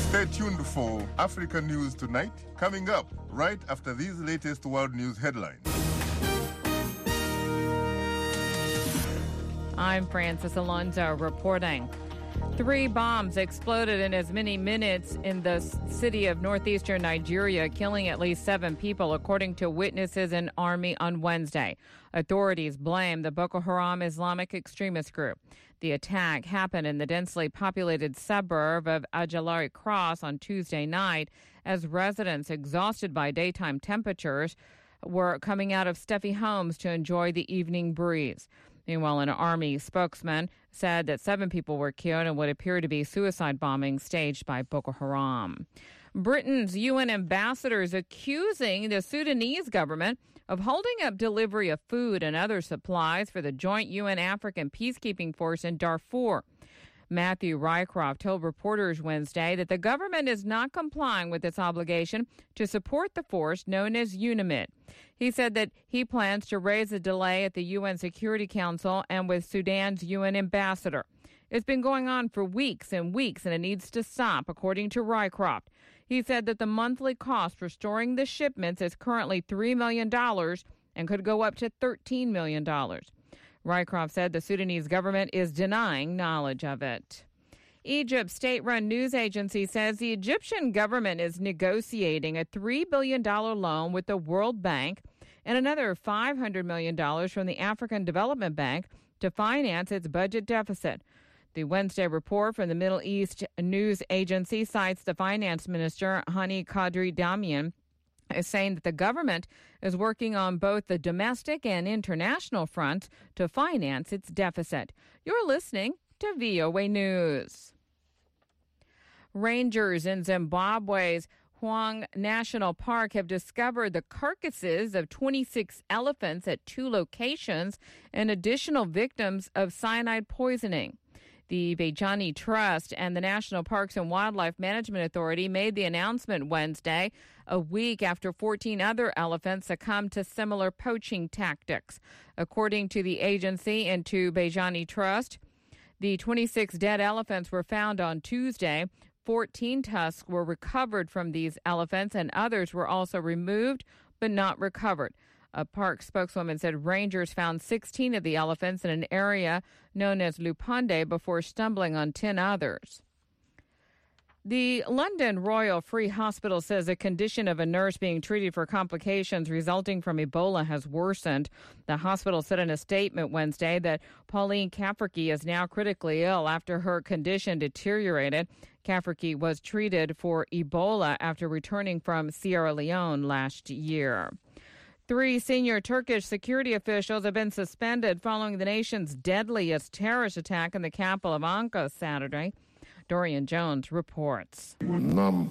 Stay tuned for Africa News Tonight, coming up right after these latest world news headlines. I'm Francis Alonso reporting. 3 bombs exploded in as many minutes in the city of northeastern Nigeria, killing at least 7 people, according to witnesses and army on Wednesday. Authorities blame the Boko Haram Islamic extremist group. The attack happened in the densely populated suburb of Ajalari Cross on Tuesday night as residents, exhausted by daytime temperatures, were coming out of stuffy homes to enjoy the evening breeze. Meanwhile, an army spokesman said that 7 people were killed in what appeared to be suicide bombing staged by Boko Haram. Britain's UN ambassador is accusing the Sudanese government of holding up delivery of food and other supplies for the joint UN African peacekeeping force in Darfur. Matthew Rycroft told reporters Wednesday that the government is not complying with its obligation to support the force known as UNAMID. He said that he plans to raise a delay at the UN Security Council and with Sudan's UN ambassador. It's been going on for weeks and weeks, and it needs to stop, according to Rycroft. He said that the monthly cost for storing the shipments is currently $3 million and could go up to $13 million. Rycroft said the Sudanese government is denying knowledge of it. Egypt's state-run news agency says the Egyptian government is negotiating a $3 billion loan with the World Bank and another $500 million from the African Development Bank to finance its budget deficit. The Wednesday report from the Middle East news agency cites the finance minister, Hani Qadri Damian, is saying that the government is working on both the domestic and international fronts to finance its deficit. You're listening to VOA News. Rangers in Zimbabwe's Hwang National Park have discovered the carcasses of 26 elephants at 2 locations and additional victims of cyanide poisoning. The Bejani Trust and the National Parks and Wildlife Management Authority made the announcement Wednesday, a week after 14 other elephants succumbed to similar poaching tactics. According to the agency and to Bejani Trust, the 26 dead elephants were found on Tuesday. 14 tusks were recovered from these elephants, and others were also removed but not recovered. A park spokeswoman said rangers found 16 of the elephants in an area known as Lupande before stumbling on 10 others. The London Royal Free Hospital says the condition of a nurse being treated for complications resulting from Ebola has worsened. The hospital said in a statement Wednesday that Pauline Cafferkey is now critically ill after her condition deteriorated. Cafferkey was treated for Ebola after returning from Sierra Leone last year. 3 senior Turkish security officials have been suspended following the nation's deadliest terrorist attack in the capital of Ankara Saturday. Dorian Jones reports. We'll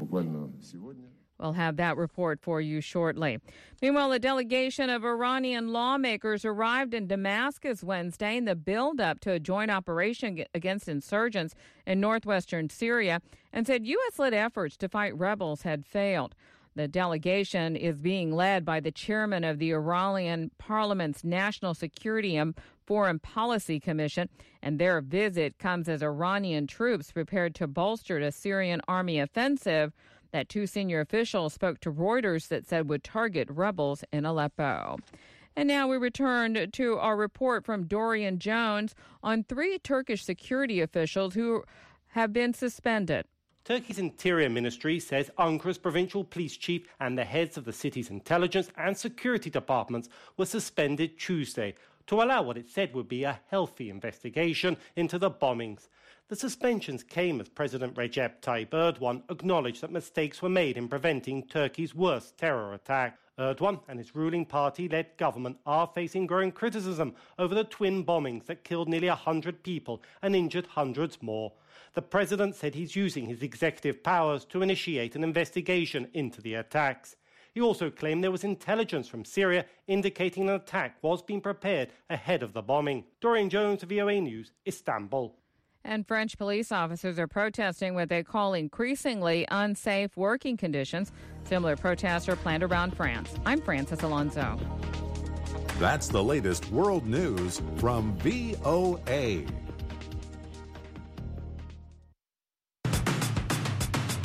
have that report for you shortly. Meanwhile, a delegation of Iranian lawmakers arrived in Damascus Wednesday in the build-up to a joint operation against insurgents in northwestern Syria and said U.S.-led efforts to fight rebels had failed. The delegation is being led by the chairman of the Iranian Parliament's National Security and Foreign Policy Commission, and their visit comes as Iranian troops prepared to bolster the Syrian army offensive that 2 senior officials spoke to Reuters that said would target rebels in Aleppo. And now we return to our report from Dorian Jones on 3 Turkish security officials who have been suspended. Turkey's Interior Ministry says Ankara's provincial police chief and the heads of the city's intelligence and security departments were suspended Tuesday to allow what it said would be a healthy investigation into the bombings. The suspensions came as President Recep Tayyip Erdogan acknowledged that mistakes were made in preventing Turkey's worst terror attack. Erdogan and his ruling party-led government are facing growing criticism over the twin bombings that killed nearly 100 people and injured hundreds more. The president said he's using his executive powers to initiate an investigation into the attacks. He also claimed there was intelligence from Syria indicating an attack was being prepared ahead of the bombing. Dorian Jones, VOA News, Istanbul. And French police officers are protesting what they call increasingly unsafe working conditions. Similar protests are planned around France. I'm Francis Alonso. That's the latest world news from VOA.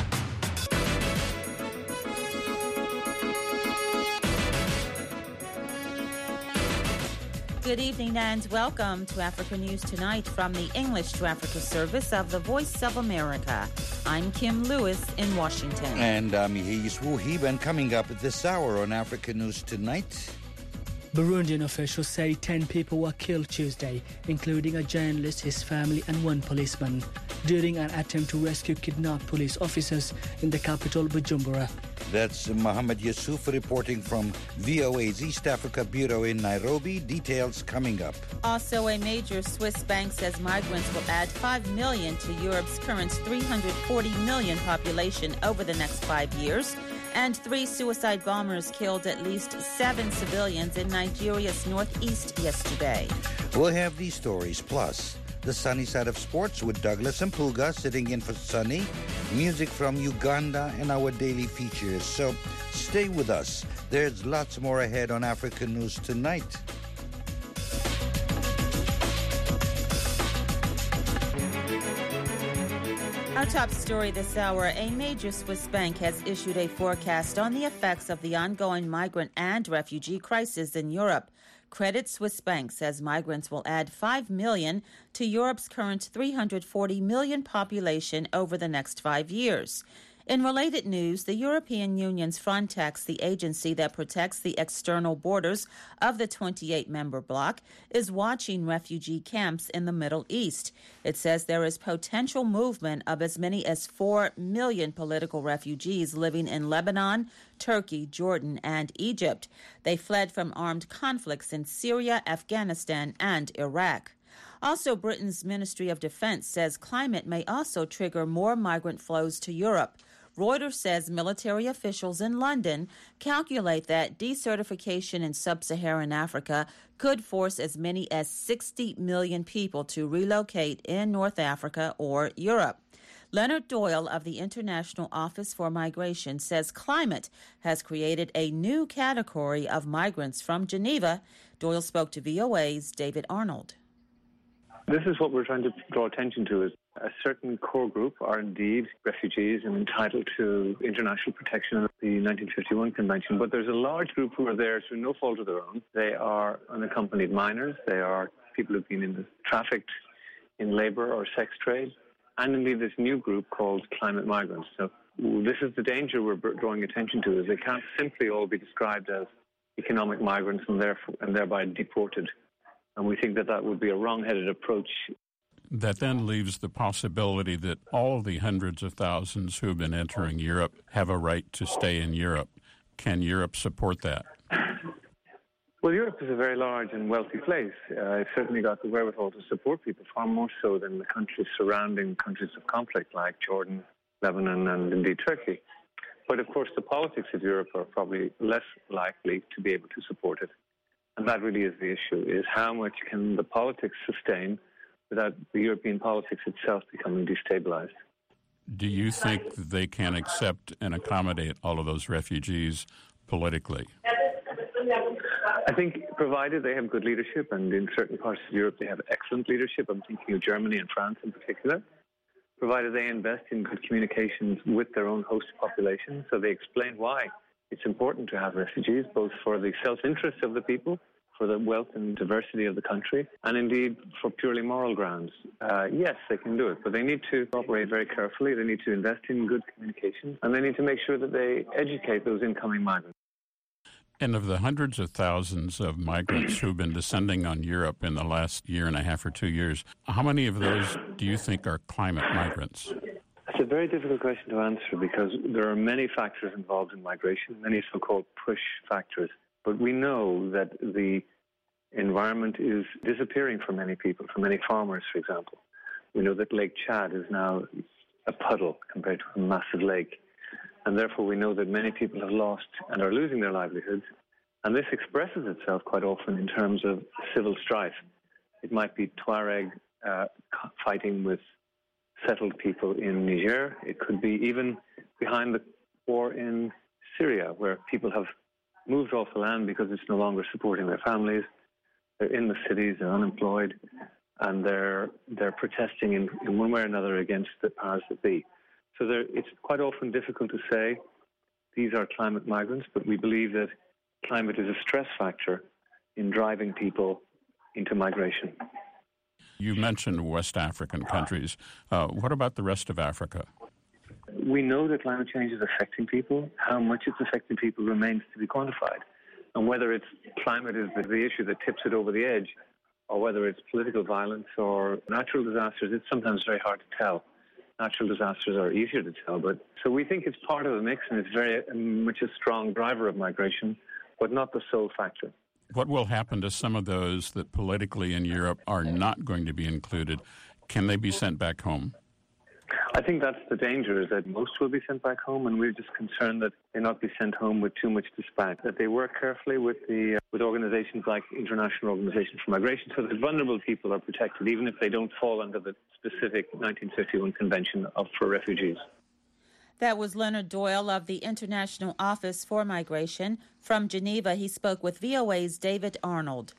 Good evening and welcome to Africa News Tonight from the English to Africa service of the Voice of America. I'm Kim Lewis in Washington. And I'm Yehis Wuhib, and coming up at this hour on Africa News Tonight. Burundian officials say 10 people were killed Tuesday, including a journalist, his family and one policeman, during an attempt to rescue kidnapped police officers in the capital, Bujumbura. That's Mohammed Yusuf reporting from VOA's East Africa Bureau in Nairobi. Details coming up. Also, a major Swiss bank says migrants will add 5 million to Europe's current 340 million population over the next 5 years. And 3 suicide bombers killed at least 7 civilians in Nigeria's northeast yesterday. We'll have these stories, plus the sunny side of sports with Douglas Mpuga sitting in for Sunny, music from Uganda, and our daily features. So stay with us. There's lots more ahead on Africa News Tonight. Our top story this hour, a major Swiss bank has issued a forecast on the effects of the ongoing migrant and refugee crisis in Europe. Credit Suisse Bank says migrants will add 5 million to Europe's current 340 million population over the next 5 years. In related news, the European Union's Frontex, the agency that protects the external borders of the 28-member bloc, is watching refugee camps in the Middle East. It says there is potential movement of as many as 4 million political refugees living in Lebanon, Turkey, Jordan, and Egypt. They fled from armed conflicts in Syria, Afghanistan, and Iraq. Also, Britain's Ministry of Defense says climate may also trigger more migrant flows to Europe. Reuters says military officials in London calculate that desertification in sub-Saharan Africa could force as many as 60 million people to relocate in North Africa or Europe. Leonard Doyle of the International Office for Migration says climate has created a new category of migrants from Geneva. Doyle spoke to VOA's David Arnold. This is what we're trying to draw attention to, is a certain core group are indeed refugees and entitled to international protection under the 1951 Convention. But there's a large group who are there through no fault of their own. They are unaccompanied minors. They are people who've been trafficked in labour or sex trade. And indeed this new group called climate migrants. So this is the danger we're drawing attention to, is they can't simply all be described as economic migrants and thereby deported. And we think that that would be a wrong-headed approach. That then leaves the possibility that all the hundreds of thousands who have been entering Europe have a right to stay in Europe. Can Europe support that? Well, Europe is a very large and wealthy place. It's certainly got the wherewithal to support people, far more so than the countries surrounding countries of conflict like Jordan, Lebanon, and indeed Turkey. But of course, the politics of Europe are probably less likely to be able to support it. And that really is the issue, is how much can the politics sustain without the European politics itself becoming destabilized. Do you think they can accept and accommodate all of those refugees politically? I think provided they have good leadership, and in certain parts of Europe they have excellent leadership, I'm thinking of Germany and France in particular, provided they invest in good communications with their own host population, so they explain why it's important to have refugees, both for the self-interest of the people, for the wealth and diversity of the country, and indeed for purely moral grounds. Yes, they can do it, but they need to operate very carefully. They need to invest in good communication, and they need to make sure that they educate those incoming migrants. And of the hundreds of thousands of migrants who've been descending on Europe in the last year and a half or 2 years, how many of those do you think are climate migrants? It's a very difficult question to answer because there are many factors involved in migration, many so-called push factors. But we know that the environment is disappearing for many people, for many farmers, for example. We know that Lake Chad is now a puddle compared to a massive lake. And therefore we know that many people have lost and are losing their livelihoods. And this expresses itself quite often in terms of civil strife. It might be Tuareg fighting with settled people in Niger. It could be even behind the war in Syria, where people have moved off the land because it's no longer supporting their families. They're in the cities, they're unemployed, and they're protesting in one way or another against the powers that be. So it's quite often difficult to say these are climate migrants, but we believe that climate is a stress factor in driving people into migration. You mentioned West African countries. What about the rest of Africa? We know that climate change is affecting people. How much it's affecting people remains to be quantified. And whether it's climate is the issue that tips it over the edge, or whether it's political violence or natural disasters, it's sometimes very hard to tell. Natural disasters are easier to tell, but so we think it's part of the mix, and it's very much a strong driver of migration, but not the sole factor. What will happen to some of those that politically in Europe are not going to be included? Can they be sent back home? I think that's the danger, is that most will be sent back home, and we're just concerned that they not be sent home with too much dispatch, that they work carefully with organizations like International Organization for Migration, so that vulnerable people are protected, even if they don't fall under the specific 1951 Convention for Refugees. That was Leonard Doyle of the International Office for Migration. From Geneva, he spoke with VOA's David Arnold.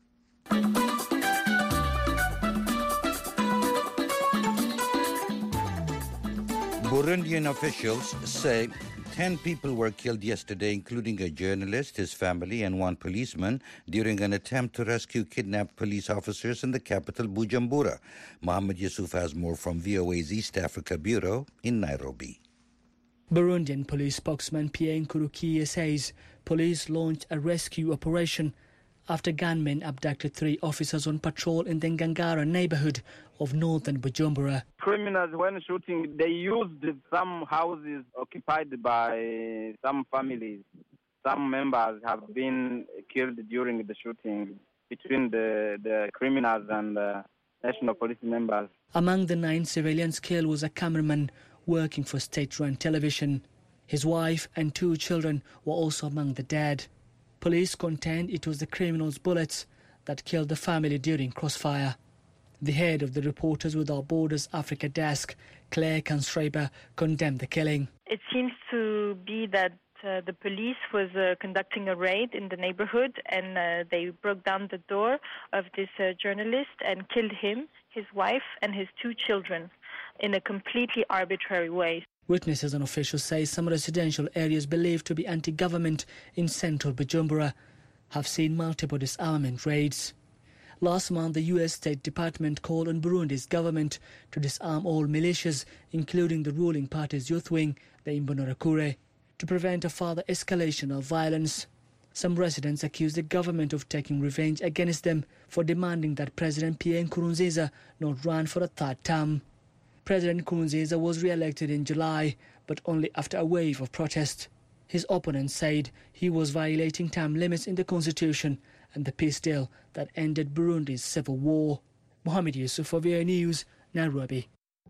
Burundian officials say 10 people were killed yesterday, including a journalist, his family, and one policeman, during an attempt to rescue kidnapped police officers in the capital, Bujumbura. Mohammed Yusuf has more from VOA's East Africa Bureau in Nairobi. Burundian police spokesman Pierre Nkurukiye says police launched a rescue operation after gunmen abducted 3 officers on patrol in the Ngangara neighborhood of northern Bujumbura. Criminals, when shooting, they used some houses occupied by some families. Some members have been killed during the shooting between the criminals and the national police members. Among the 9 civilians killed was a cameraman working for state-run television. His wife and 2 children were also among the dead. Police contend it was the criminals' bullets that killed the family during crossfire. The head of the Reporters Without Borders Africa desk, Claire Kanstraber, condemned the killing. It seems to be that the police was conducting a raid in the neighborhood, and they broke down the door of this journalist and killed him, his wife, and his 2 children in a completely arbitrary way. Witnesses and officials say some residential areas believed to be anti-government in central Bujumbura have seen multiple disarmament raids. Last month, the U.S. State Department called on Burundi's government to disarm all militias, including the ruling party's youth wing, the Imbonerakure, to prevent a further escalation of violence. Some residents accuse the government of taking revenge against them for demanding that President Pierre Nkurunziza not run for a 3rd term. President Nkurunziza was re-elected in July, but only after a wave of protest. His opponents said he was violating term limits in the constitution and the peace deal that ended Burundi's civil war. Mohammed Yusuf for VOA News, Nairobi.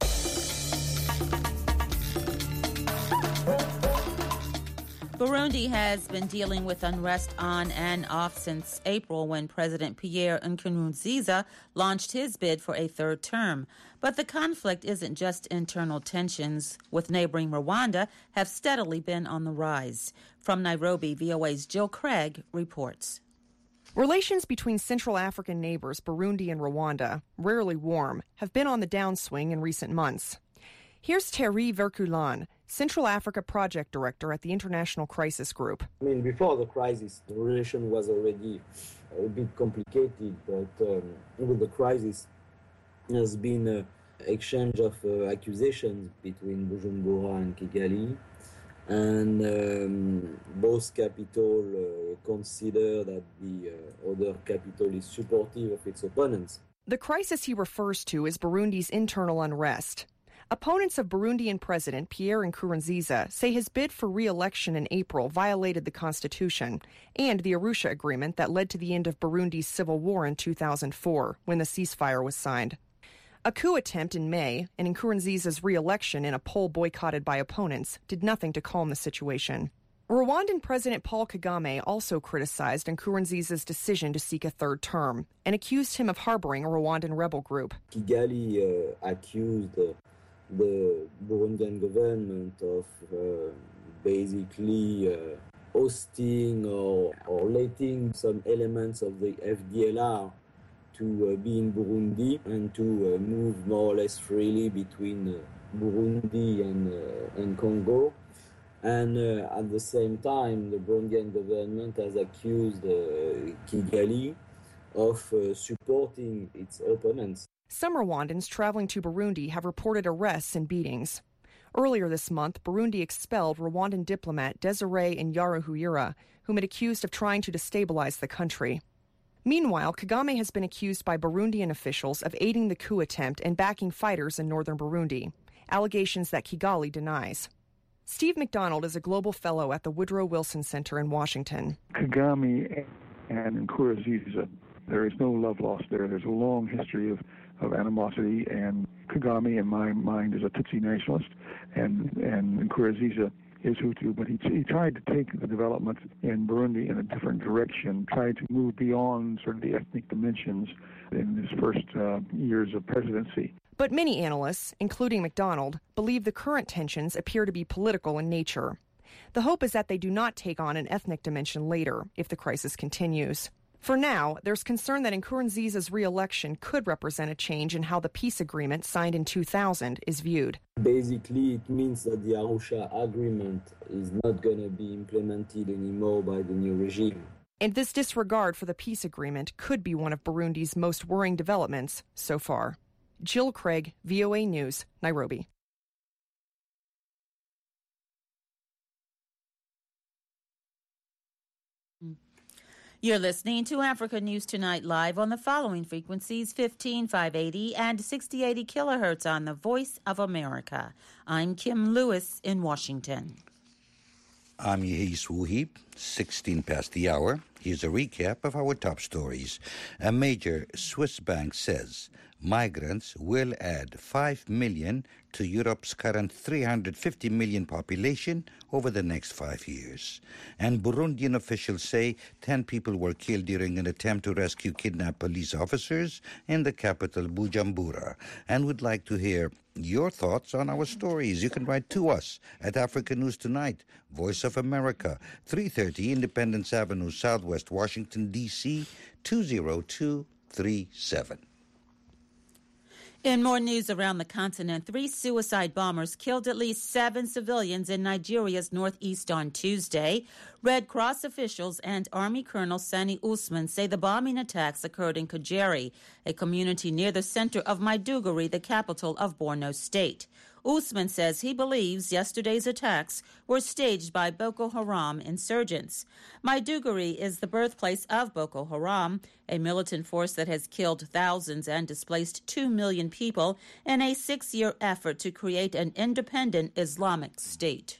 Burundi has been dealing with unrest on and off since April, when President Pierre Nkurunziza launched his bid for a 3rd term. But the conflict isn't just internal tensions, with neighboring Rwanda have steadily been on the rise. From Nairobi, VOA's Jill Craig reports. Relations between Central African neighbors Burundi and Rwanda, rarely warm, have been on the downswing in recent months. Here's Thierry Verculan, Central Africa Project Director at the International Crisis Group. Before the crisis, the relation was already a bit complicated, but with the crisis, there has been an exchange of accusations between Bujumbura and Kigali, and both capitals consider that the other capital is supportive of its opponents. The crisis he refers to is Burundi's internal unrest. Opponents of Burundian President Pierre Nkurunziza say his bid for re-election in April violated the constitution and the Arusha Agreement that led to the end of Burundi's civil war in 2004, when the ceasefire was signed. A coup attempt in May and Nkurunziza's re-election in a poll boycotted by opponents did nothing to calm the situation. Rwandan President Paul Kagame also criticized Nkurunziza's decision to seek a 3rd term and accused him of harboring a Rwandan rebel group. Kigali accused the Burundian government of basically hosting or letting some elements of the FDLR to be in Burundi and to move more or less freely between Burundi and Congo. And at the same time, the Burundian government has accused Kigali of supporting its opponents. Some Rwandans traveling to Burundi have reported arrests and beatings. Earlier this month, Burundi expelled Rwandan diplomat Desiree Nyaruhuyura, whom it accused of trying to destabilize the country. Meanwhile, Kagame has been accused by Burundian officials of aiding the coup attempt and backing fighters in northern Burundi, allegations that Kigali denies. Steve McDonald is a global fellow at the Woodrow Wilson Center in Washington. Kagame and Nkurunziza, there is no love lost there. There's a long history of animosity, and Kagame, in my mind, is a Tutsi nationalist, and Nkurunziza is Hutu, but he tried to take the development in Burundi in a different direction, tried to move beyond sort of the ethnic dimensions in his first years of presidency. But many analysts, including McDonald, believe the current tensions appear to be political in nature. The hope is that they do not take on an ethnic dimension later if the crisis continues. For now, there's concern that Nkurunziza's re-election could represent a change in how the peace agreement signed in 2000 is viewed. Basically, it means that the Arusha agreement is not going to be implemented anymore by the new regime. And this disregard for the peace agreement could be one of Burundi's most worrying developments so far. Jill Craig, VOA News, Nairobi. You're listening to Africa News Tonight live on the following frequencies: 15580 and 6080 kilohertz on the Voice of America. I'm Kim Lewis in Washington. I'm Yehis Wuhib, 16 past the hour. Here's a recap of our top stories. A major Swiss bank says migrants will add 5 million to Europe's current 350 million population over the next 5 years. And Burundian officials say 10 people were killed during an attempt to rescue kidnapped police officers in the capital, Bujumbura. And we'd like to hear your thoughts on our stories. You can write to us at Africa News Tonight, Voice of America, 330 Independence Avenue, Southwest Washington, D.C., 20237. In more news around the continent, 3 suicide bombers killed at least 7 civilians in Nigeria's northeast on Tuesday. Red Cross officials and Army Colonel Sani Usman say the bombing attacks occurred in Kajeri, a community near the center of Maiduguri, the capital of Borno State. Usman says he believes yesterday's attacks were staged by Boko Haram insurgents. Maiduguri is the birthplace of Boko Haram, a militant force that has killed thousands and displaced 2 million people in a 6-year effort to create an independent Islamic state.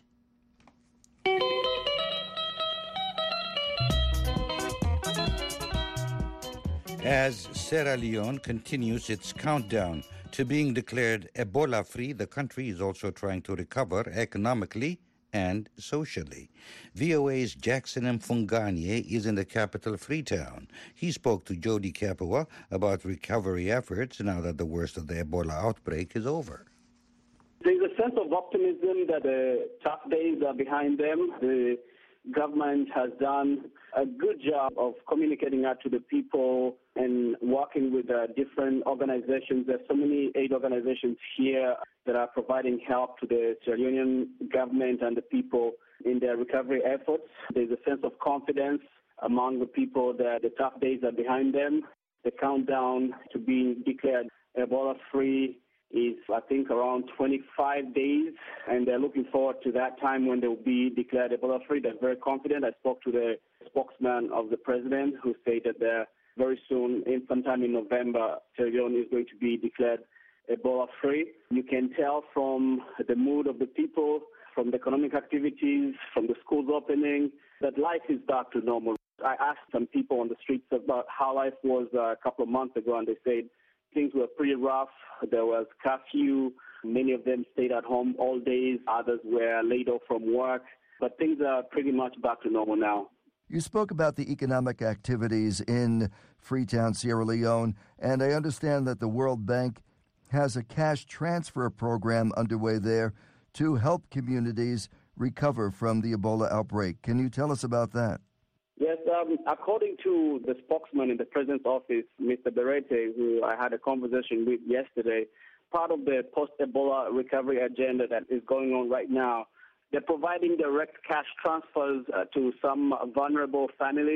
As Sierra Leone continues its countdown to being declared Ebola-free, the country is also trying to recover economically and socially. VOA's Jackson Mfunganye is in the capital, Freetown. He spoke to Jody Kapua about recovery efforts now that the worst of the Ebola outbreak is over. There's a sense of optimism that the tough days are behind them. The government has done a good job of communicating out to the people and working with different organizations. There's so many aid organizations here that are providing help to the Sierra Leonean government and the people in their recovery efforts. There's a sense of confidence among the people that the tough days are behind them. The countdown to being declared Ebola-free is, I think, around 25 days, and they're looking forward to that time when they'll be declared Ebola-free. They're very confident. I spoke to the spokesman of the president, who stated that very soon, sometime in November, Sierra Leone is going to be declared Ebola-free. You can tell from the mood of the people, from the economic activities, from the schools opening, that life is back to normal. I asked some people on the streets about how life was a couple of months ago, and they said things were pretty rough. There was curfew. Many of them stayed at home all days. Others were laid off from work. But things are pretty much back to normal now. You spoke about the economic activities in Freetown, Sierra Leone, and I understand that the World Bank has a cash transfer program underway there to help communities recover from the Ebola outbreak. Can you tell us about that? Yes, according to the spokesman in the president's office, Mr. Berete, who I had a conversation with yesterday, part of the post-Ebola recovery agenda that is going on right now, they're providing direct cash transfers to some vulnerable families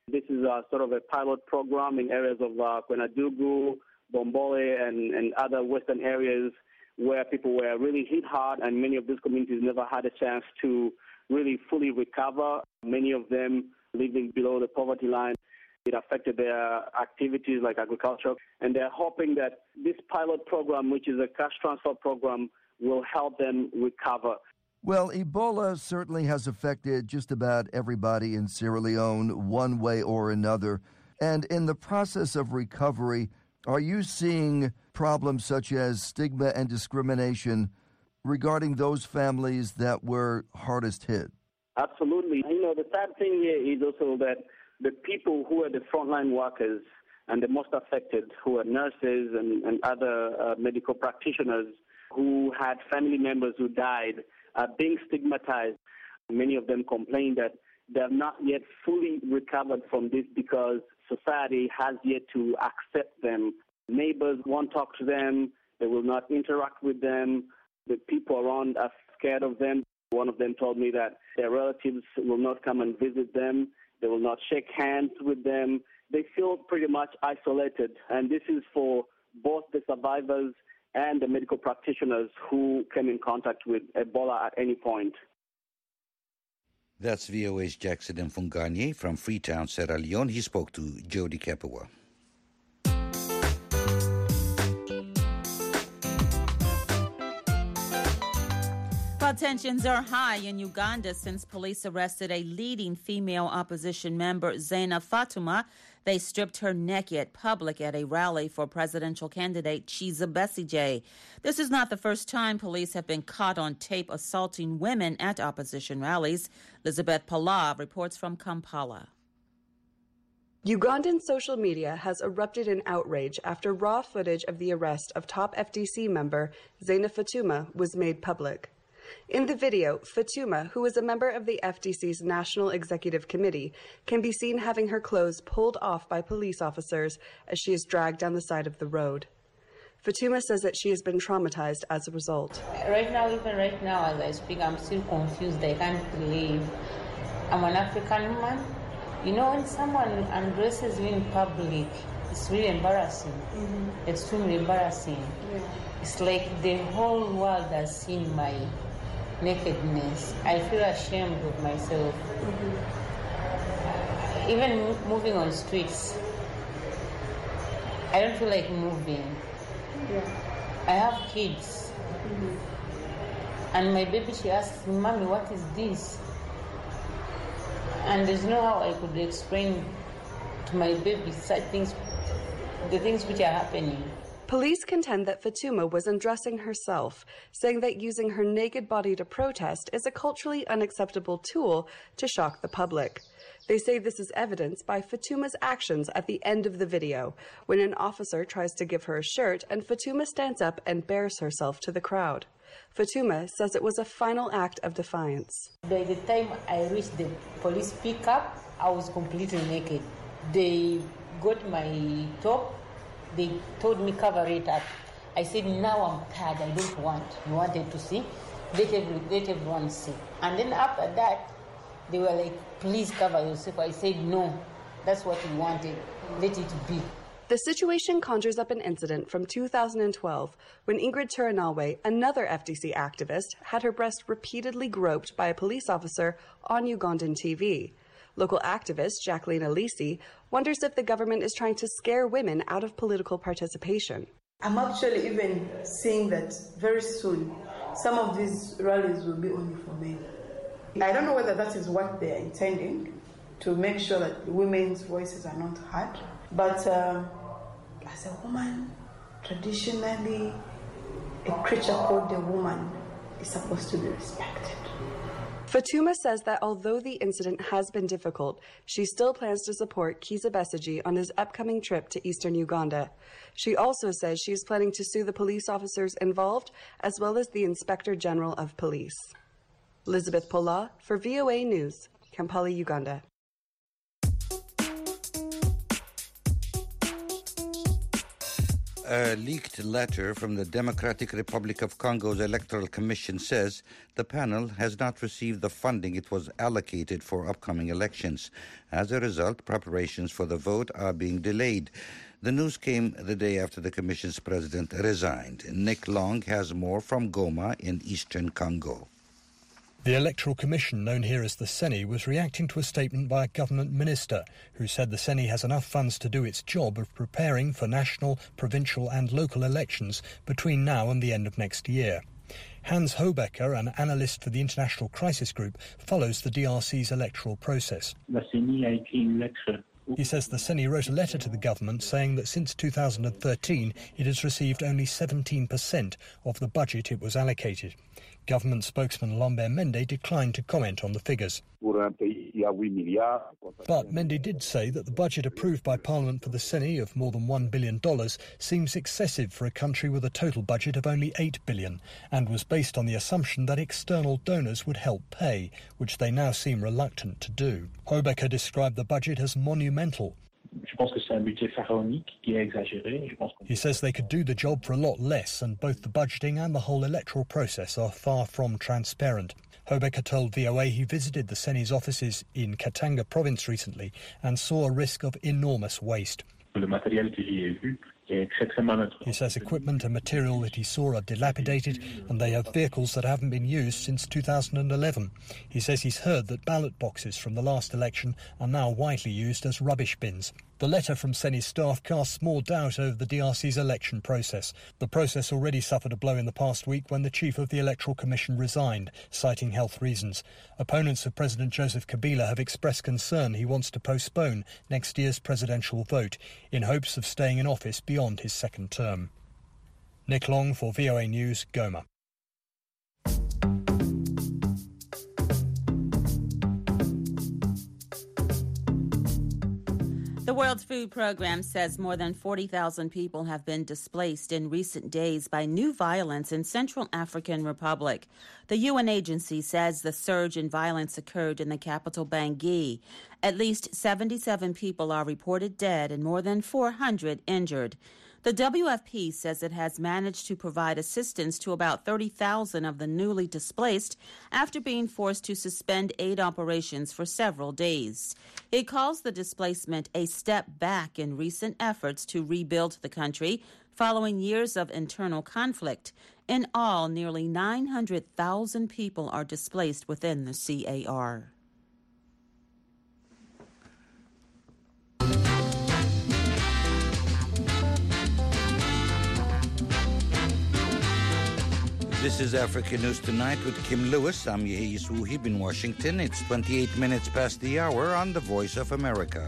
This is sort of a pilot program in areas of Kwenadugu, Bombole, and other western areas where people were really hit hard, and many of these communities never had a chance to really fully recover, many of them living below the poverty line. It affected their activities like agriculture, and they're hoping that this pilot program, which is a cash transfer program, will help them recover. Well, Ebola certainly has affected just about everybody in Sierra Leone one way or another. And in the process of recovery, are you seeing problems such as stigma and discrimination regarding those families that were hardest hit? Absolutely. The sad thing here is also that the people who are the frontline workers and the most affected, who are nurses and other medical practitioners who had family members who died, are being stigmatized. Many of them complain that they have not yet fully recovered from this because society has yet to accept them. Neighbors won't talk to them. They will not interact with them. The people around are scared of them. One of them told me that their relatives will not come and visit them. They will not shake hands with them. They feel pretty much isolated. And this is for both the survivors and the medical practitioners who came in contact with Ebola at any point. That's VOA's Jackson Mfunganye from Freetown, Sierra Leone. He spoke to Jody Kepawa. Well, tensions are high in Uganda since police arrested a leading female opposition member, Zaina Fatuma. They stripped her naked public at a rally for presidential candidate Kizza Besigye. This is not the first time police have been caught on tape assaulting women at opposition rallies. Elizabeth Pala reports from Kampala. Ugandan social media has erupted in outrage after raw footage of the arrest of top FDC member Zaina Fatuma was made public. In the video, Fatuma, who is a member of the FDC's National Executive Committee, can be seen having her clothes pulled off by police officers as she is dragged down the side of the road. Fatuma says that she has been traumatized as a result. Even right now, as I speak, I'm still confused. I can't believe I'm an African woman. When someone undresses you in public, it's really embarrassing, extremely embarrassing. Yeah. It's like the whole world has seen my nakedness. I feel ashamed of myself. Even moving on streets, I don't feel like moving. Yeah. I have kids. And my baby, she asks me, "Mommy, what is this?" And there's no how I could explain to my baby such things, the things which are happening. Police contend that Fatuma was undressing herself, saying that using her naked body to protest is a culturally unacceptable tool to shock the public. They say this is evidenced by Fatuma's actions at the end of the video, when an officer tries to give her a shirt and Fatuma stands up and bares herself to the crowd. Fatuma says it was a final act of defiance. By the time I reached the police pickup, I was completely naked. They got my top. They told me cover it up. I said, now I'm tired, I don't want. You wanted to see? Let everyone see. And then after that, they were like, please cover yourself. I said, no, that's what you wanted. Let it be. The situation conjures up an incident from 2012 when Ingrid Turinawe, another FDC activist, had her breast repeatedly groped by a police officer on Ugandan TV. Local activist Jacqueline Alisi wonders if the government is trying to scare women out of political participation. I'm actually even seeing that very soon some of these rallies will be only for men. I don't know whether that is what they are intending, to make sure that women's voices are not heard. But as a woman, traditionally, a creature called a woman is supposed to be respected. Fatuma says that although the incident has been difficult, she still plans to support Kizza Besigye on his upcoming trip to eastern Uganda. She also says she is planning to sue the police officers involved, as well as the Inspector General of Police. Elizabeth Pola for VOA News, Kampala, Uganda. A leaked letter from the Democratic Republic of Congo's Electoral Commission says the panel has not received the funding it was allocated for upcoming elections. As a result, preparations for the vote are being delayed. The news came the day after the Commission's president resigned. Nick Long has more from Goma in eastern Congo. The Electoral Commission, known here as the CENI, was reacting to a statement by a government minister who said the CENI has enough funds to do its job of preparing for national, provincial and local elections between now and the end of next year. Hans Hobecker, an analyst for the International Crisis Group, follows the DRC's electoral process. He says the CENI wrote a letter to the government saying that since 2013 it has received only 17% of the budget it was allocated. Government spokesman Lambert Mende declined to comment on the figures. But Mende did say that the budget approved by Parliament for the CENI of more than $1 billion seems excessive for a country with a total budget of only $8 billion and was based on the assumption that external donors would help pay, which they now seem reluctant to do. Hobecker described the budget as monumental. He says they could do the job for a lot less, and both the budgeting and the whole electoral process are far from transparent. Hobecker told VOA he visited the CENI's offices in Katanga province recently and saw a risk of enormous waste. He says equipment and material that he saw are dilapidated and they have vehicles that haven't been used since 2011. He says he's heard that ballot boxes from the last election are now widely used as rubbish bins. The letter from CENI's staff casts more doubt over the DRC's election process. The process already suffered a blow in the past week when the chief of the Electoral Commission resigned, citing health reasons. Opponents of President Joseph Kabila have expressed concern he wants to postpone next year's presidential vote in hopes of staying in office beyond his second term. Nick Long for VOA News, Goma. The World Food Programme says more than 40,000 people have been displaced in recent days by new violence in Central African Republic. The UN agency says the surge in violence occurred in the capital Bangui. At least 77 people are reported dead and more than 400 injured. The WFP says it has managed to provide assistance to about 30,000 of the newly displaced after being forced to suspend aid operations for several days. It calls the displacement a step back in recent efforts to rebuild the country following years of internal conflict. In all, nearly 900,000 people are displaced within the CAR. This is Africa News Tonight with Kim Lewis. I'm Yehis Wuhib in Washington. It's 28 minutes past the hour on The Voice of America.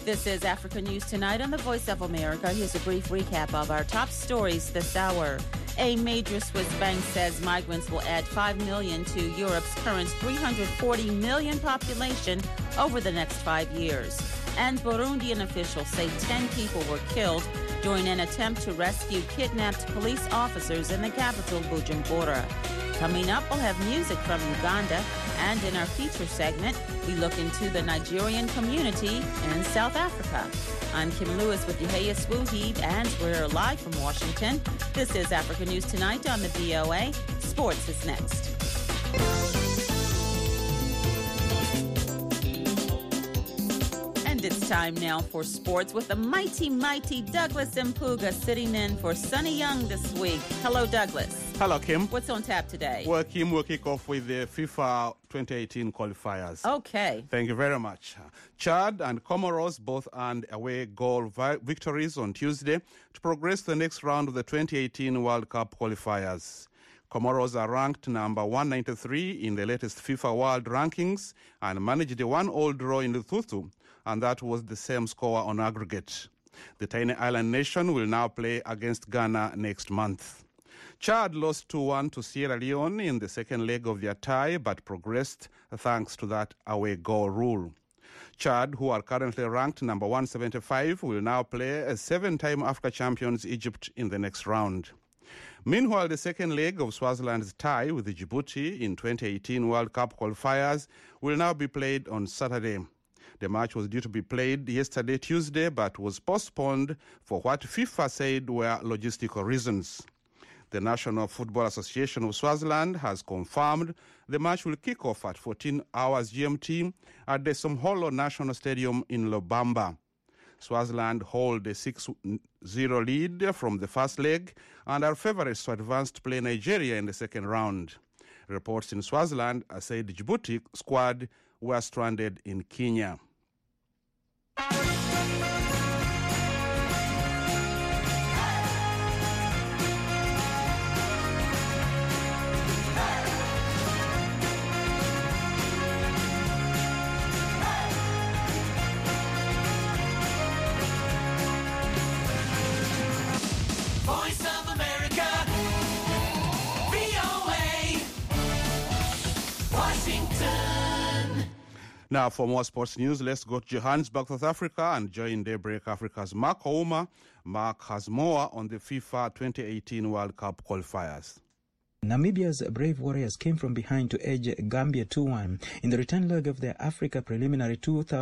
This is Africa News Tonight on the Voice of America. Here's a brief recap of our top stories this hour. A major Swiss bank says migrants will add 5 million to Europe's current 340 million population over the next 5 years. And Burundian officials say 10 people were killed during an attempt to rescue kidnapped police officers in the capital, Bujumbura. Coming up, we'll have music from Uganda, and in our feature segment, we look into the Nigerian community in South Africa. I'm Kim Lewis with Yahya Swooheed, and we're live from Washington. This is Africa News Tonight on the VOA. Sports is next. And it's time now for sports with the mighty Douglas Mpuga sitting in for Sonny Young this week. Hello, Douglas. Hello, Kim. What's on tap today? Well, Kim, we'll kick off with the FIFA 2018 qualifiers. Okay. Thank you very much. Chad and Comoros both earned away goal victories on Tuesday to progress to the next round of the 2018 World Cup qualifiers. Comoros are ranked number 193 in the latest FIFA World Rankings and managed a 1-1 draw in Lesotho, and that was the same score on aggregate. The tiny island nation will now play against Ghana next month. Chad lost 2-1 to Sierra Leone in the second leg of their tie, but progressed thanks to that away goal rule. Chad, who are currently ranked number 175, will now play a 7-time Africa champions Egypt in the next round. Meanwhile, the second leg of Swaziland's tie with Djibouti in 2018 World Cup qualifiers will now be played on Saturday. The match was due to be played yesterday, Tuesday, but was postponed for what FIFA said were logistical reasons. The National Football Association of Swaziland has confirmed the match will kick off at 14 hours GMT at the Somholo National Stadium in Lobamba. Swaziland hold a 6-0 lead from the first leg and are favourites to advance to play Nigeria in the second round. Reports in Swaziland say the Djibouti squad were stranded in Kenya. Now, for more sports news, let's go to Johannesburg, South Africa, and join Daybreak Africa's Mark Ouma. Mark has more on the FIFA 2018 World Cup qualifiers. Namibia's Brave Warriors came from behind to edge Gambia 2-1 in the return leg of their Africa Preliminary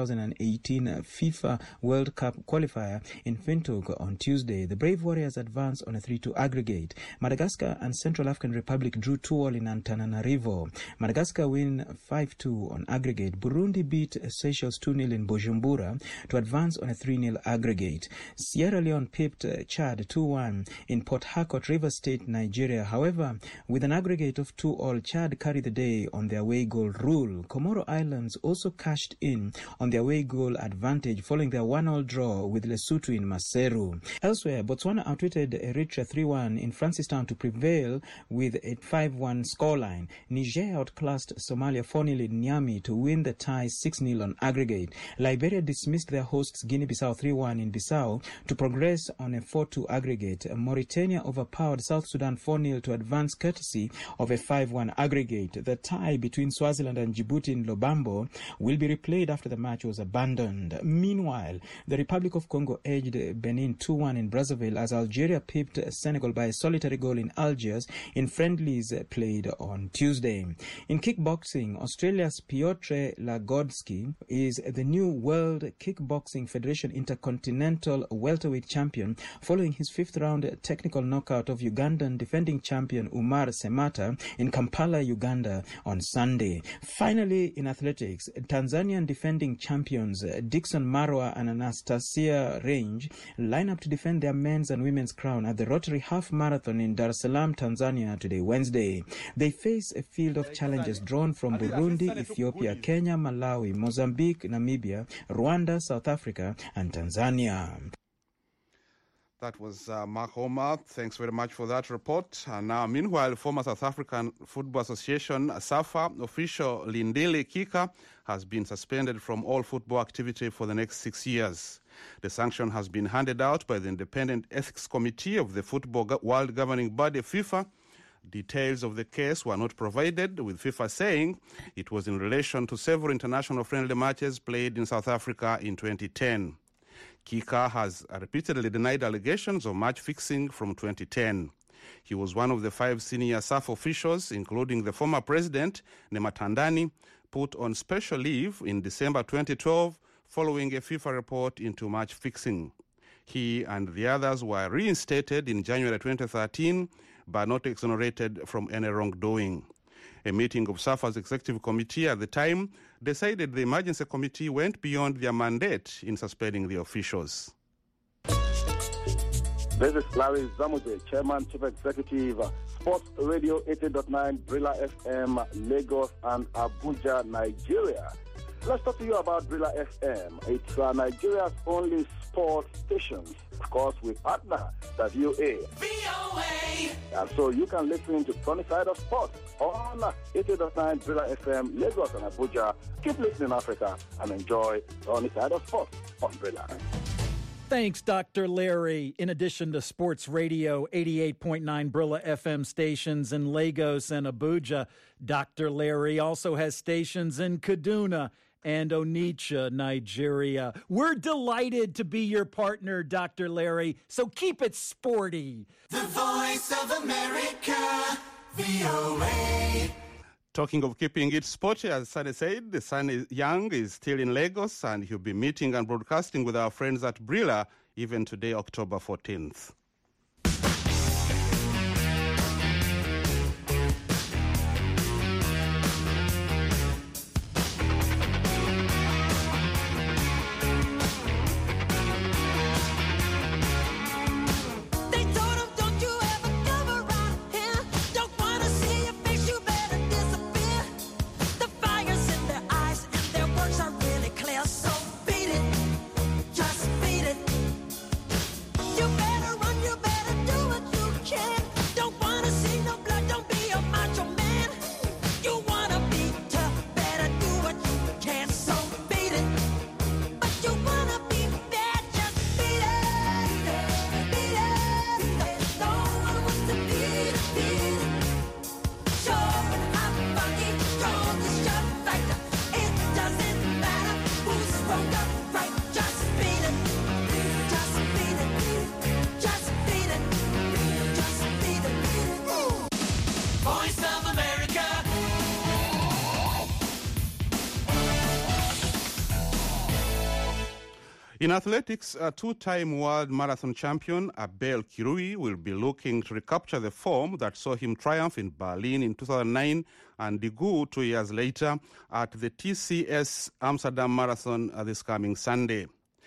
2018 FIFA World Cup qualifier in Windhoek on Tuesday. The Brave Warriors advanced on a 3-2 aggregate. Madagascar and Central African Republic drew 2-2 in Antananarivo. Madagascar win 5-2 on aggregate. Burundi beat Seychelles 2-0 in Bujumbura to advance on a 3-0 aggregate. Sierra Leone pipped Chad 2-1 in Port Harcourt, Rivers State, Nigeria. However, with an aggregate of 2-2, Chad carried the day on their away goal rule. Comoro Islands also cashed in on their away goal advantage following their 1-1 draw with Lesotho in Maseru. Elsewhere, Botswana outwitted Eritrea 3-1 in Francistown to prevail with a 5-1 scoreline. Niger outclassed Somalia 4-0 in Niamey to win the tie 6-0 on aggregate. Liberia dismissed their hosts Guinea-Bissau 3-1 in Bissau to progress on a 4-2 aggregate. Mauritania overpowered South Sudan 4-0 to advance courtesy of a 5-1 aggregate. The tie between Swaziland and Djibouti in Lobambo will be replayed after the match was abandoned. Meanwhile, the Republic of Congo edged Benin 2-1 in Brazzaville as Algeria pipped Senegal by a solitary goal in Algiers in friendlies played on Tuesday. In kickboxing, Australia's Piotr Lagodsky is the new World Kickboxing Federation Intercontinental Welterweight Champion following his 5th round technical knockout of Ugandan defending champion Umar Semata in Kampala, Uganda on Sunday. Finally, in athletics, Tanzanian defending champions Dixon Marwa and Anastasia Range line up to defend their men's and women's crown at the Rotary Half Marathon in Dar es Salaam, Tanzania today, Wednesday. They face a field of challengers drawn from Burundi, Ethiopia, Kenya, Malawi, Mozambique, Namibia, Rwanda, South Africa, and Tanzania. That was Mark Homer. Thanks very much for that report. Now, meanwhile, former South African Football Association, SAFA, official Lindile Kika has been suspended from all football activity for the next 6 years. The sanction has been handed out by the Independent Ethics Committee of the Football World Governing Body, FIFA. Details of the case were not provided, with FIFA saying it was in relation to several international friendly matches played in South Africa in 2010. Kika has repeatedly denied allegations of match fixing from 2010. He was one of the 5 senior SAF officials, including the former president, Nematandani, put on special leave in December 2012 following a FIFA report into match fixing. He and the others were reinstated in January 2013, but not exonerated from any wrongdoing. A meeting of SAFA's executive committee at the time decided the emergency committee went beyond their mandate in suspending the officials. This is Larry Zamuje, Chairman, Chief Executive, Sports Radio 80.9, Brilla FM, Lagos and Abuja, Nigeria. Let's talk to you about Brilla FM. It's Nigeria's only sports station. Of course, we partner the VOA. And so you can listen to Sunny Side of Sports on 80.9 Brilla FM, Lagos and Abuja. Keep listening, Africa, and enjoy Sunny Side of Sports on Brilla. Thanks, Dr. Larry. In addition to Sports Radio 88.9 Brilla FM stations in Lagos and Abuja, Dr. Larry also has stations in Kaduna and Onitsha, Nigeria. We're delighted to be your partner, Dr. Larry, so keep it sporty. The Voice of America, VOA. Talking of keeping it sporty, as Sunny said, the Sunny Young is still in Lagos and he'll be meeting and broadcasting with our friends at Brilla even today, October 14th. In athletics, a 2-time world marathon champion, Abel Kirui, will be looking to recapture the form that saw him triumph in Berlin in 2009 and Daegu 2 years later at the TCS Amsterdam Marathon this coming Sunday.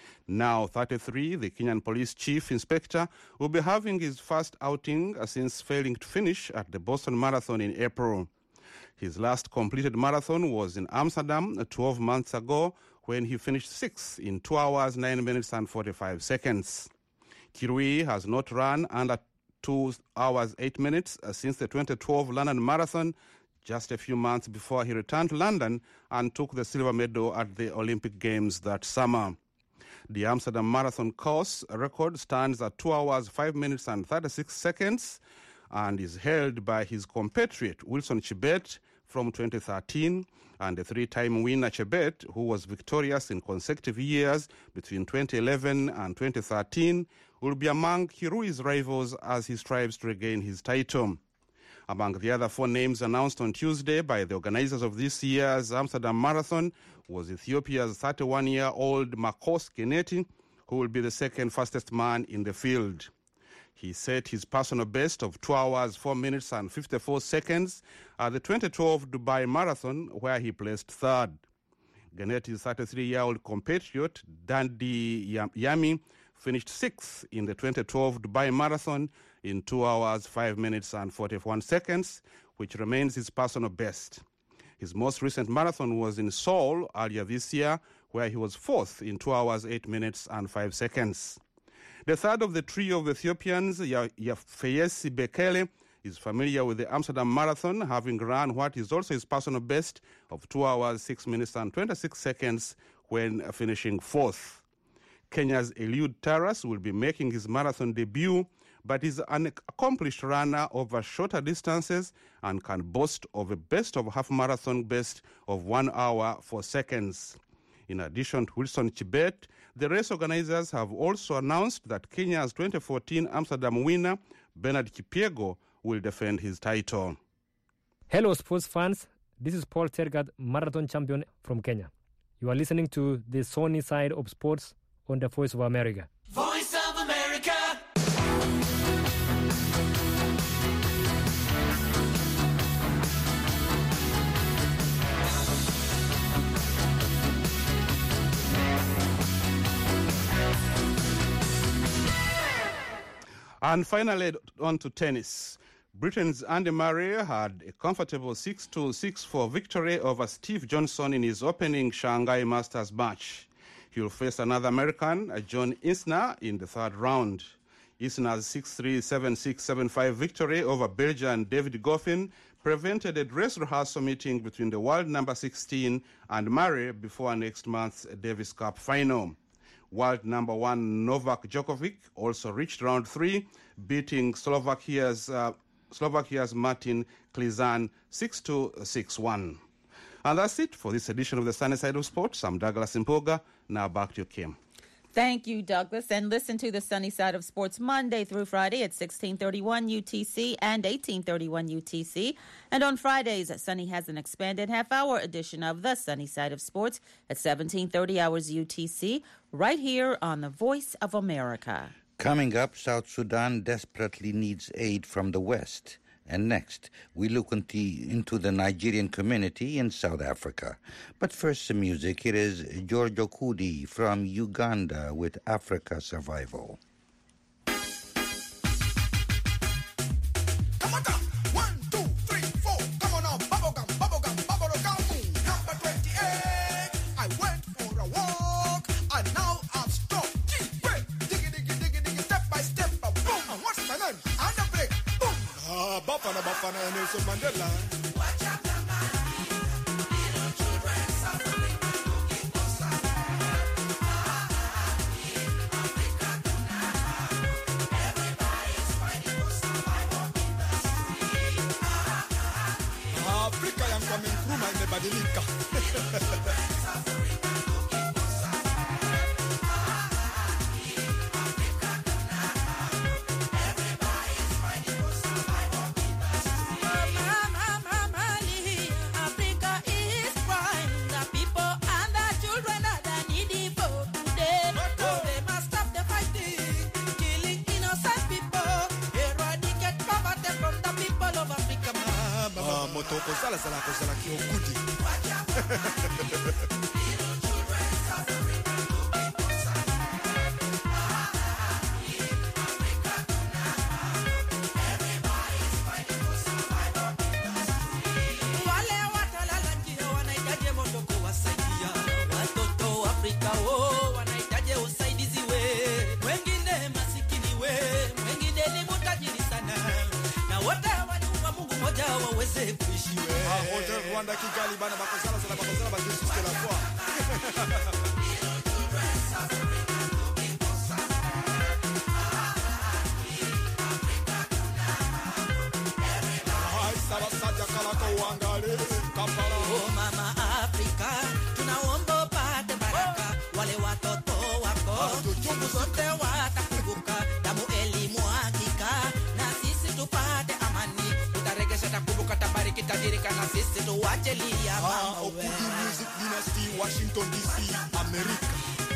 Now 33, the Kenyan Police Chief Inspector will be having his first outing since failing to finish at the Boston Marathon in April. His last completed marathon was in Amsterdam 12 months ago, when he finished 6th in 2 hours, 9 minutes and 45 seconds. Kirui has not run under 2 hours, 8 minutes since the 2012 London Marathon, just a few months before he returned to London and took the silver medal at the Olympic Games that summer. The Amsterdam Marathon course record stands at 2 hours, 5 minutes and 36 seconds and is held by his compatriot Wilson Chebet from 2013, and the 3-time winner Chebet, who was victorious in consecutive years between 2011 and 2013, will be among Kirui's rivals as he strives to regain his title. Among the other 4 names announced on Tuesday by the organizers of this year's Amsterdam Marathon was Ethiopia's 31-year-old Makos Geneti, who will be the second fastest man in the field. He set his personal best of 2 hours, 4 minutes and 54 seconds at the 2012 Dubai Marathon, where he placed 3rd. Geneti's 33-year-old compatriot, Dandi Yami, finished 6th in the 2012 Dubai Marathon in 2 hours, 5 minutes and 41 seconds, which remains his personal best. His most recent marathon was in Seoul earlier this year, where he was 4th in 2 hours, 8 minutes and 5 seconds. The third of the trio of Ethiopians, Yafeyesi Bekele, is familiar with the Amsterdam Marathon, having run what is also his personal best of 2 hours, 6 minutes and 26 seconds when finishing fourth. Kenya's Eliud Taras will be making his marathon debut, but is an accomplished runner over shorter distances and can boast of a best of half marathon best of 1 hour 4 seconds. In addition to Wilson Chibet, the race organizers have also announced that Kenya's 2014 Amsterdam winner, Bernard Kipyego, will defend his title. Hello, sports fans. This is Paul Tergat, marathon champion from Kenya. You are listening to the Sunny Side of Sports on the Voice of America. Voice of America. And finally, on to tennis. Britain's Andy Murray had a comfortable 6-2, 6-4 victory over Steve Johnson in his opening Shanghai Masters match. He will face another American, John Isner, in the third round. Isner's 6-3, 7-6, 7-5 victory over Belgian David Goffin prevented a dress rehearsal meeting between the world number 16 and Murray before next month's Davis Cup final. World number 1 Novak Djokovic also reached round 3, beating Slovakia's Martin Klizan 6-2, 6-1. And that's it for this edition of the Sunny Side of Sports. I'm Douglas Mpoga. Now back to you, Kim. Thank you, Douglas. And listen to the Sunny Side of Sports Monday through Friday at 1631 UTC and 1831 UTC. And on Fridays, Sunny has an expanded half-hour edition of the Sunny Side of Sports at 1730 hours UTC, right here on the Voice of America. Coming up, South Sudan desperately needs aid from the West. And next, we look into the Nigerian community in South Africa. But first, some music. Here is Giorgio Kudi from Uganda with Africa Survival. Bafana Nelson Mandela. Africa yang coming through my nebadilika. Kozala ki okudi. Rwanda Kigali bana bakozala basiste la foi. Oh mama Afrika, tunaomba upate baraka, wale watoto wako chungu zote watakumbuka, damu elimu hakika, na sisi tupate amani, utaregesha takumbuka, tabariki tajirika, na sisi tuwachelia mama Okudi Music Dynasty, Washington DC, America.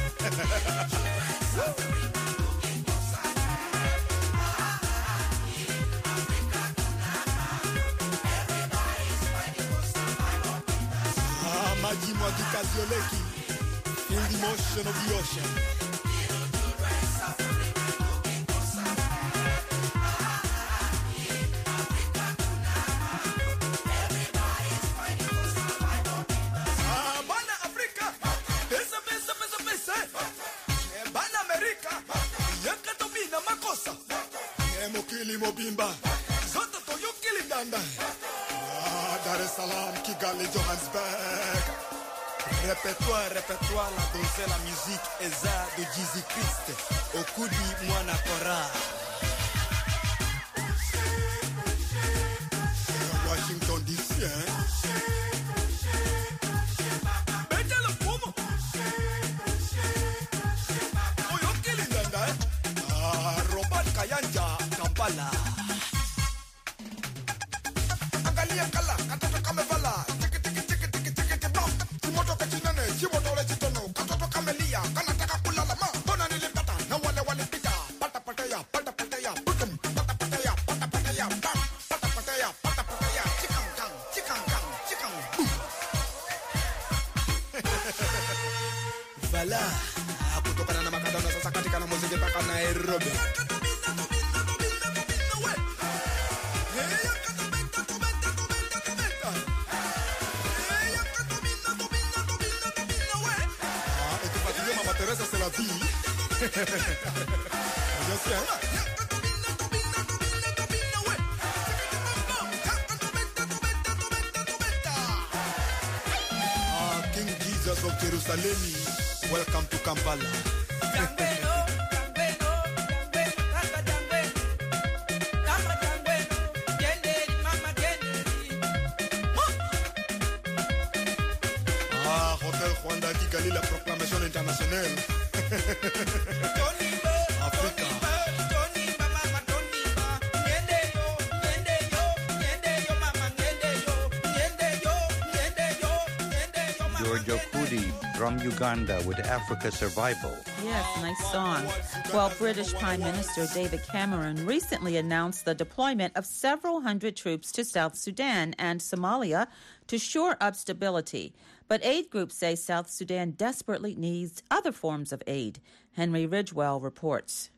Maji mwagika zioleki, in the motion of the ocean. Bana Africa, pesa, bana America, yakato Mobimba, Zoto Toyo Kilindanda, Dar es Salaam, Kigali, Johannesburg. Répète-toi, la danse, la musique, Eza de Jésus Christ, Okudi Mwana Kora. Washington DC, Robert Kayanja, Kampala. Angalia kala, katoto kamevala, tiki tiki tiki tiki tiki tiki bom. Timoto kachinane, chimoto lechitono, katoto kamelia, kanataka kulala ma. Bona nilipata, na wale walipita. Pata pataya, putum, pata pataya, bam. Pata pataya, chikang boom. Vala, kutokana na makadona sasa katika na muziki mpaka Nairobi. Teresa, c'est la vie. Bien sûr. King Jesus of Jerusalem, welcome to Kampala. Hotel Rwanda Kigali, la proclamation internationale. Africa. Giorgio Kudi from Uganda with Africa Survival. Yes, nice song. Well, British Prime Minister David Cameron recently announced the deployment of several hundred troops to South Sudan and Somalia to shore up stability. But aid groups say South Sudan desperately needs other forms of aid. Henry Ridgewell reports.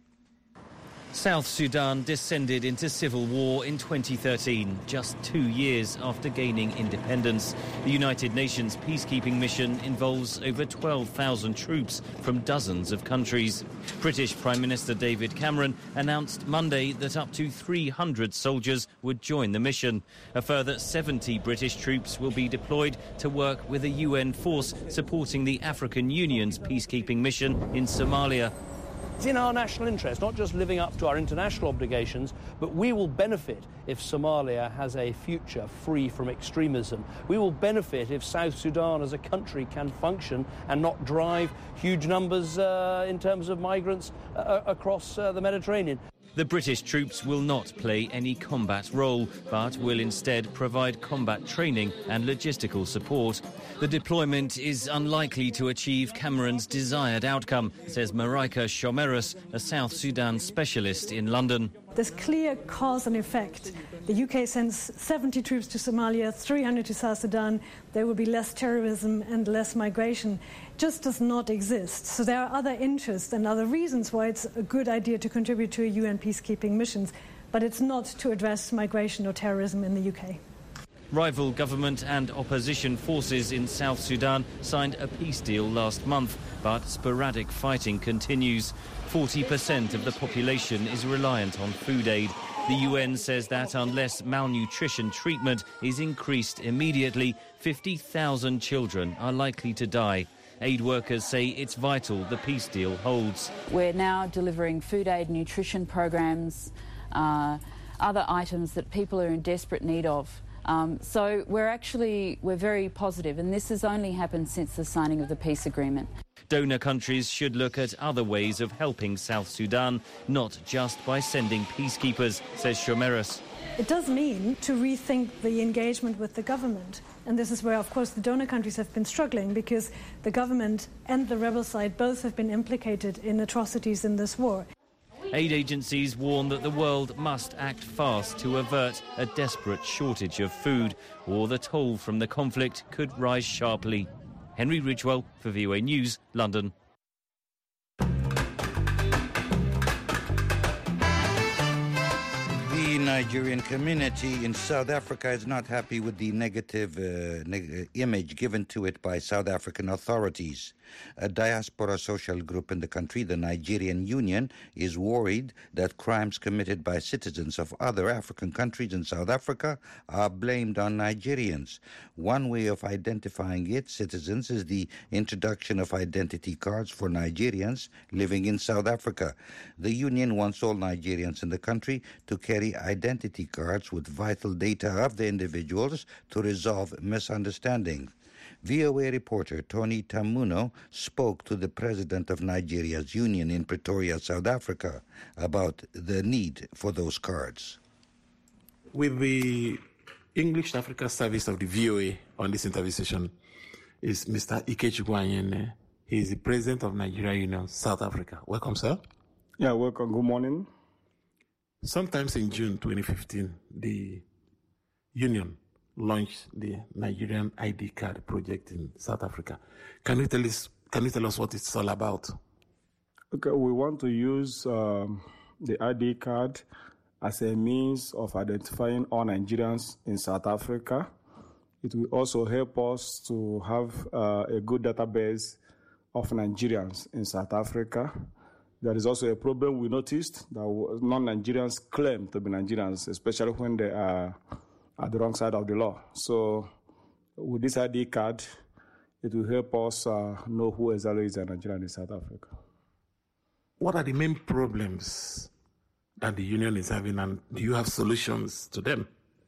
South Sudan descended into civil war in 2013, just 2 years after gaining independence. The United Nations peacekeeping mission involves over 12,000 troops from dozens of countries. British Prime Minister David Cameron announced Monday that up to 300 soldiers would join the mission. A further 70 British troops will be deployed to work with a UN force supporting the African Union's peacekeeping mission in Somalia. It's in our national interest, not just living up to our international obligations, but we will benefit if Somalia has a future free from extremism. We will benefit if South Sudan as a country can function and not drive huge numbers in terms of migrants across the Mediterranean. The British troops will not play any combat role, but will instead provide combat training and logistical support. The deployment is unlikely to achieve Cameron's desired outcome, says Marika Shomerus, a South Sudan specialist in London. There's clear cause and effect. The UK sends 70 troops to Somalia, 300 to South Sudan. There will be less terrorism and less migration. Just does not exist. So there are other interests and other reasons why it's a good idea to contribute to a UN peacekeeping missions, but it's not to address migration or terrorism in the UK. Rival government and opposition forces in South Sudan signed a peace deal last month, but sporadic fighting continues. 40% of the population is reliant on food aid. The UN says that unless malnutrition treatment is increased immediately, 50,000 children are likely to die. Aid workers say it's vital the peace deal holds. We're now delivering food aid, nutrition programs, other items that people are in desperate need of. So we're very positive, and this has only happened since the signing of the peace agreement. Donor countries should look at other ways of helping South Sudan, not just by sending peacekeepers, says Shomerus. It does mean to rethink the engagement with the government. And this is where, of course, the donor countries have been struggling because the government and the rebel side both have been implicated in atrocities in this war. Aid agencies warn that the world must act fast to avert a desperate shortage of food, or the toll from the conflict could rise sharply. Henry Ridgewell for VOA News, London. The Nigerian community in South Africa is not happy with the negative image given to it by South African authorities. A diaspora social group in the country, the Nigerian Union, is worried that crimes committed by citizens of other African countries in South Africa are blamed on Nigerians. One way of identifying its citizens is the introduction of identity cards for Nigerians living in South Africa. The union wants all Nigerians in the country to carry identity cards with vital data of the individuals to resolve misunderstandings. VOA reporter Tony Tamuno spoke to the president of Nigeria's union in Pretoria, South Africa, about the need for those cards. With the English Africa service of the VOA on this interview session is Mr. Ikechi Gwanyene. He is the president of Nigeria Union, South Africa. Welcome, sir. Yeah, welcome. Good morning. Sometimes in June 2015, the union launched the Nigerian ID card project in South Africa. Can you tell us what it's all about? Okay, we want to use the ID card as a means of identifying all Nigerians in South Africa. It will also help us to have a good database of Nigerians in South Africa. There is also a problem we noticed that non-Nigerians claim to be Nigerians, especially when they are at the wrong side of the law. So with this ID card, it will help us know who exactly is a Nigerian in South Africa. What are the main problems that the union is having, and do you have solutions to them?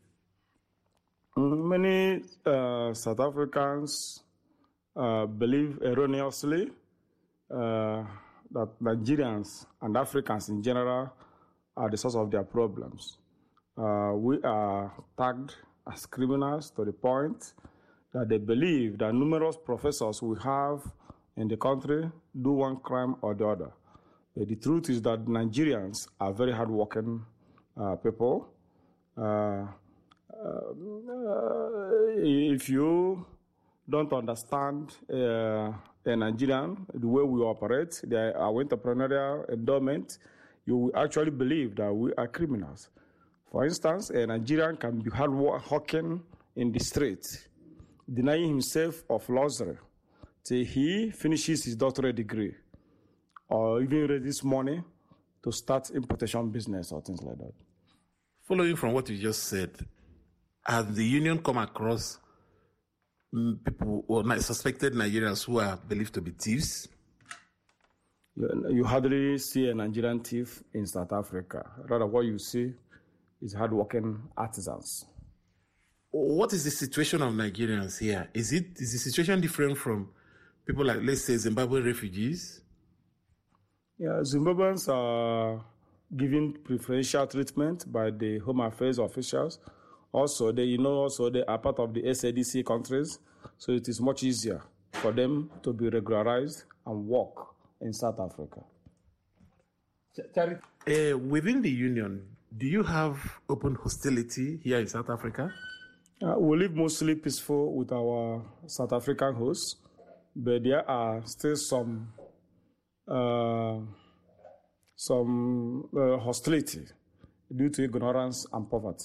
Many South Africans believe erroneously that Nigerians and Africans in general are the source of their problems. We are tagged as criminals to the point that they believe that numerous professors we have in the country do one crime or the other. But the truth is that Nigerians are very hardworking people. If you don't understand a Nigerian, the way we operate, our entrepreneurial endowment, you will actually believe that we are criminals. For instance, a Nigerian can be hawking in the street, denying himself of luxury till he finishes his doctorate degree, or even raises money to start importation business or things like that. Following from what you just said, has the union come across people or suspected Nigerians who are believed to be thieves? You hardly see a Nigerian thief in South Africa. Rather, what you see is hardworking artisans. What is the situation of Nigerians here? Is the situation different from people like, let's say, Zimbabwe refugees? Yeah, Zimbabweans are given preferential treatment by the Home Affairs officials. Also, they are part of the SADC countries, so it is much easier for them to be regularized and work in South Africa. Within the union, do you have open hostility here in South Africa? We live mostly peaceful with our South African hosts, but there are still some hostility due to ignorance and poverty.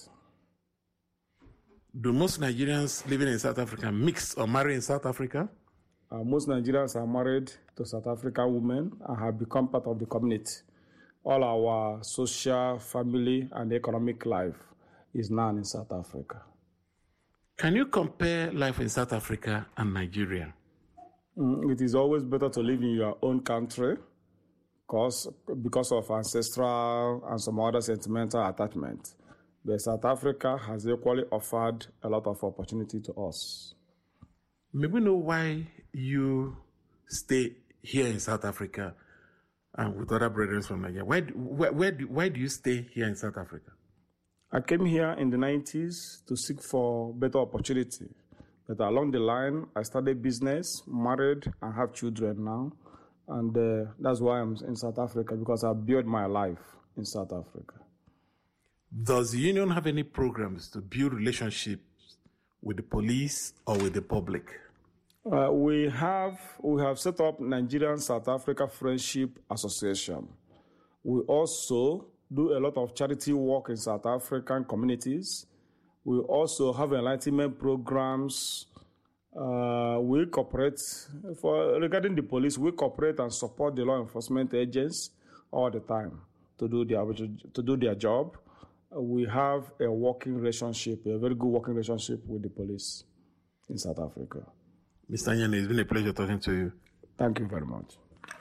Do most Nigerians living in South Africa mix or marry in South Africa? Most Nigerians are married to South African women and have become part of the community. All our social, family, and economic life is now in South Africa. Can you compare life in South Africa and Nigeria? It is always better to live in your own country because of ancestral and some other sentimental attachment. But South Africa has equally offered a lot of opportunity to us. May we know why you stay here in South Africa and with other brethren from Nigeria? Why do you stay here in South Africa? I came here in the 90s to seek for better opportunity. But along the line, I started business, married, and have children now. And that's why I'm in South Africa, because I built my life in South Africa. Does the union have any programs to build relationships with the police or with the public? We have set up Nigerian South Africa Friendship Association. We also do a lot of charity work in South African communities. We also have enlightenment programs. We cooperate, regarding the police, we cooperate and support the law enforcement agents all the time to do their job. We have a working relationship, a very good working relationship with the police in South Africa. Mr. Nyane, it's been a pleasure talking to you. Thank you very much.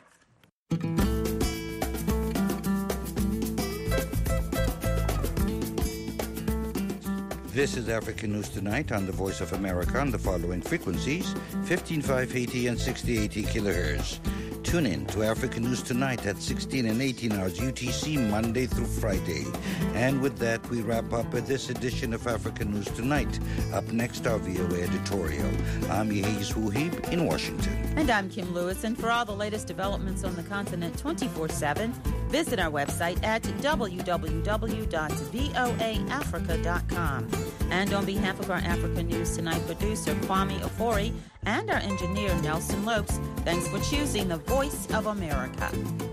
This is African News Tonight on the Voice of America on the following frequencies: 15580 and 6080 kilohertz. Tune in to African News Tonight at 16 and 18 hours UTC, Monday through Friday. And with that, we wrap up with this edition of African News Tonight. Up next, our VOA editorial. I'm Yehiz Huhib in Washington. And I'm Kim Lewis. And for all the latest developments on the continent 24/7, visit our website at www.voaafrica.com. And on behalf of our African News Tonight producer, Kwame Ofori, and our engineer, Nelson Lopes, thanks for choosing the Voice of America.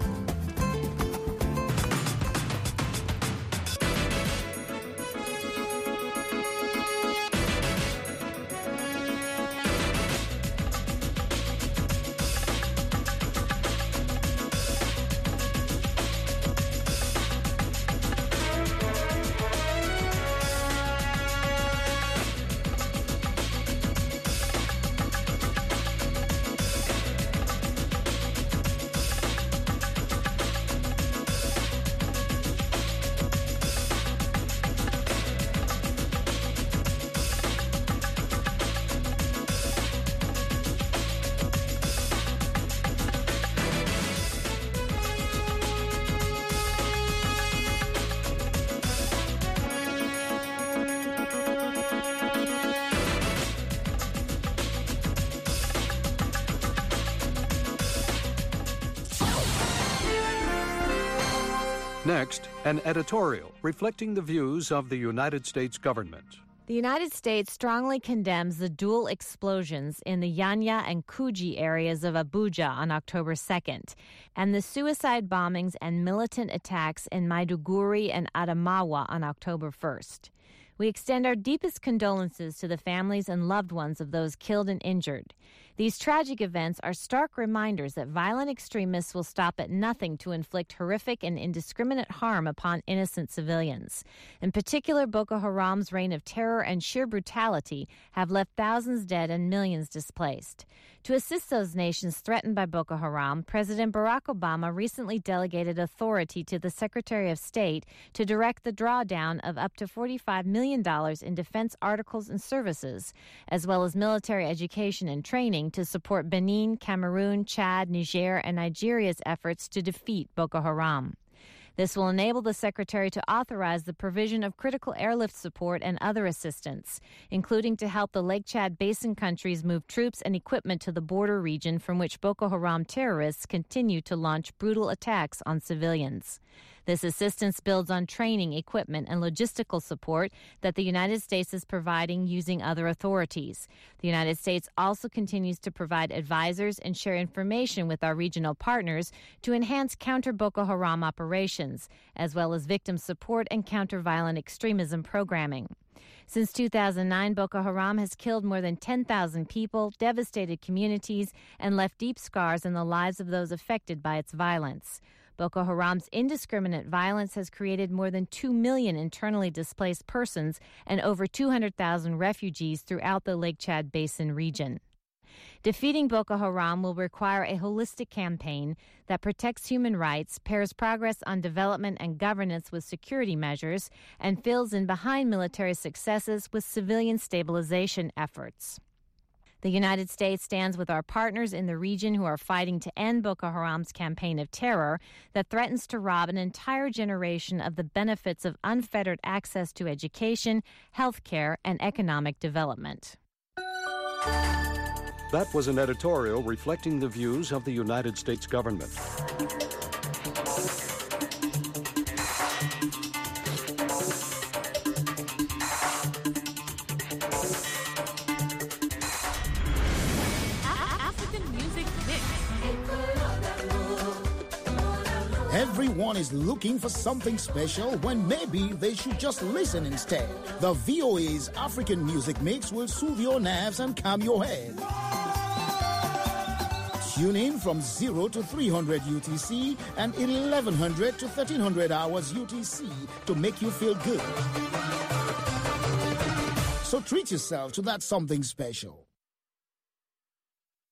Next, an editorial reflecting the views of the United States government. The United States strongly condemns the dual explosions in the Yanya and Kuji areas of Abuja on October 2nd, and the suicide bombings and militant attacks in Maiduguri and Adamawa on October 1st. We extend our deepest condolences to the families and loved ones of those killed and injured. These tragic events are stark reminders that violent extremists will stop at nothing to inflict horrific and indiscriminate harm upon innocent civilians. In particular, Boko Haram's reign of terror and sheer brutality have left thousands dead and millions displaced. To assist those nations threatened by Boko Haram, President Barack Obama recently delegated authority to the Secretary of State to direct the drawdown of up to $45 million in defense articles and services, as well as military education and training to support Benin, Cameroon, Chad, Niger, and Nigeria's efforts to defeat Boko Haram. This will enable the Secretary to authorize the provision of critical airlift support and other assistance, including to help the Lake Chad Basin countries move troops and equipment to the border region from which Boko Haram terrorists continue to launch brutal attacks on civilians. This assistance builds on training, equipment, and logistical support that the United States is providing using other authorities. The United States also continues to provide advisors and share information with our regional partners to enhance counter-Boko Haram operations, as well as victim support and counter-violent extremism programming. Since 2009, Boko Haram has killed more than 10,000 people, devastated communities, and left deep scars in the lives of those affected by its violence. Boko Haram's indiscriminate violence has created more than 2 million internally displaced persons and over 200,000 refugees throughout the Lake Chad Basin region. Defeating Boko Haram will require a holistic campaign that protects human rights, pairs progress on development and governance with security measures, and fills in behind military successes with civilian stabilization efforts. The United States stands with our partners in the region who are fighting to end Boko Haram's campaign of terror that threatens to rob an entire generation of the benefits of unfettered access to education, health care, and economic development. That was an editorial reflecting the views of the United States government. Everyone is looking for something special when maybe they should just listen instead. The VOA's African Music Mix will soothe your nerves and calm your head. Tune in from 0 to 300 UTC and 1100 to 1300 hours UTC to make you feel good. So treat yourself to that something special.